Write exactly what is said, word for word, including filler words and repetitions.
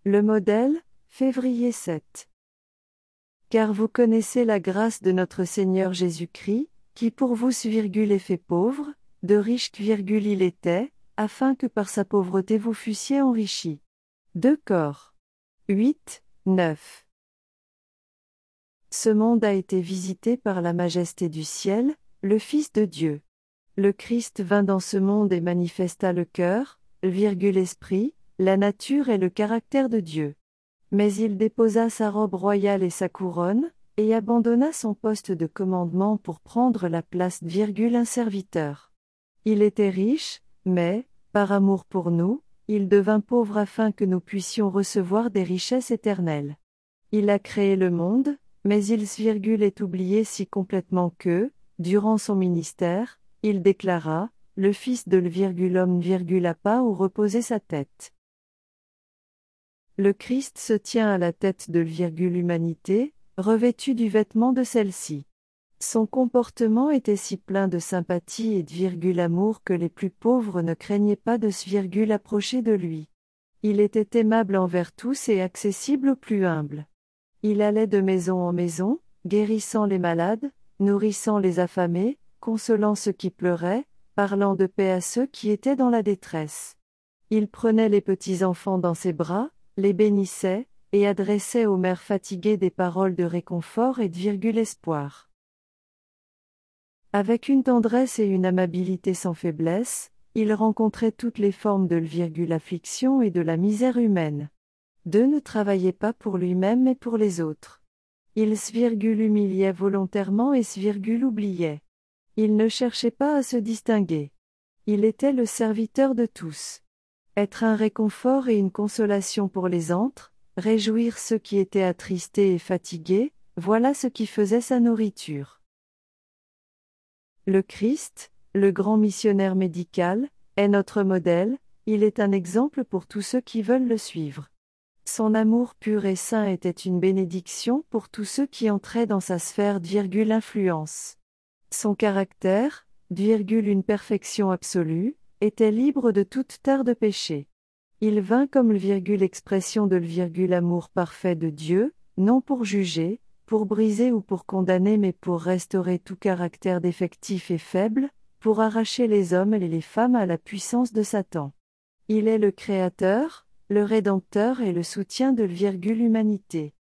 Le modèle, février sept. Car vous connaissez la grâce de notre Seigneur Jésus-Christ, qui pour vous est fait pauvre, de riche il était, afin que par sa pauvreté vous fussiez enrichis. deux Cor. huit, neuf. Ce monde a été visité par la majesté du ciel, le Fils de Dieu. Le Christ vint dans ce monde et manifesta le cœur, l'esprit, la nature et le caractère de Dieu. Mais il déposa sa robe royale et sa couronne, et abandonna son poste de commandement pour prendre la place d'un serviteur. Il était riche, mais, par amour pour nous, il devint pauvre afin que nous puissions recevoir des richesses éternelles. Il a créé le monde, mais il est oublié si complètement que, durant son ministère, il déclara, le Fils de l'homme n'a pas où reposer sa tête. Le Christ se tient à la tête de l'humanité, revêtu du vêtement de celle-ci. Son comportement était si plein de sympathie et d'amour que les plus pauvres ne craignaient pas de se approcher de lui. Il était aimable envers tous et accessible aux plus humbles. Il allait de maison en maison, guérissant les malades, nourrissant les affamés, consolant ceux qui pleuraient, parlant de paix à ceux qui étaient dans la détresse. Il prenait les petits enfants dans ses bras, les bénissait, et adressait aux mères fatiguées des paroles de réconfort et d'espoir. Avec une tendresse et une amabilité sans faiblesse, il rencontrait toutes les formes de l'affliction et de la misère humaine. Dieu ne travaillait pas pour lui-même mais pour les autres. Il s'humiliait volontairement et s'oubliait. Il ne cherchait pas à se distinguer. Il était le serviteur de tous. Être un réconfort et une consolation pour les autres, réjouir ceux qui étaient attristés et fatigués, voilà ce qui faisait sa nourriture. Le Christ, le grand missionnaire médical, est notre modèle, il est un exemple pour tous ceux qui veulent le suivre. Son amour pur et saint était une bénédiction pour tous ceux qui entraient dans sa sphère d'influence. Son caractère, une perfection absolue, était libre de toute tare de péché. Il vint comme l'expression de l'amour parfait de Dieu, non pour juger, pour briser ou pour condamner mais pour restaurer tout caractère défectif et faible, pour arracher les hommes et les femmes à la puissance de Satan. Il est le Créateur, le Rédempteur et le soutien de l'humanité.